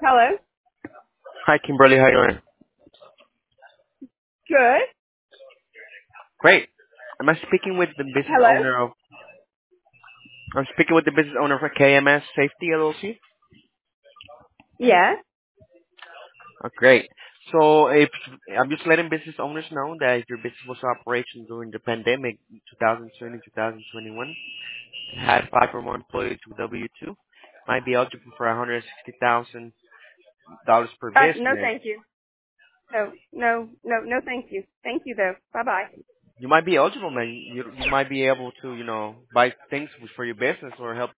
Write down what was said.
Hello. Hi, Kimberly. How you doing? Good. Great. Am I speaking with the business Hello. owner of? I'm speaking with the business owner for KMS Safety LLC. Yeah. Oh, great. So, if I'm just letting business owners know that your business was operation during the pandemic, 2020, 2021, had five or more employees with W-2, might be eligible for $160,000 per No, business. thank you. No, no, no, no, thank you. Thank you though. Bye bye. You might be eligible, man. You might be able to, buy things for your business or help